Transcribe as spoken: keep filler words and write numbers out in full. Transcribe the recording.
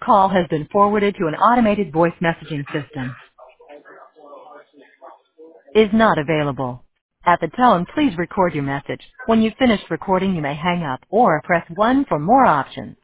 call has been forwarded to an automated voice messaging system. Is not available. At the tone, please record your message. When you've finished recording, you may hang up or press one for more options.